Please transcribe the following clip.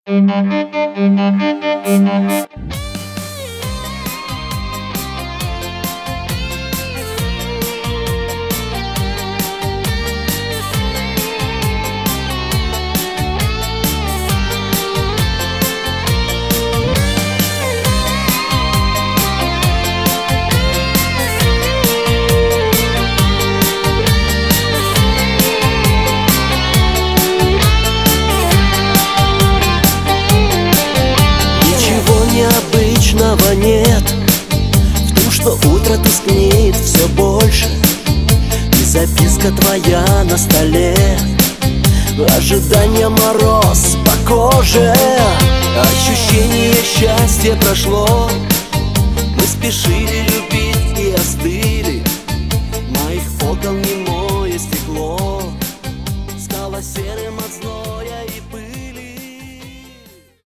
Необычного нет в том, что утро тускнеет все больше, и записка твоя на столе, ожидание мороз по коже. Ощущение счастья прошло, мы спешили любить и остыли. Моих окон немое стекло стало серым от зноя.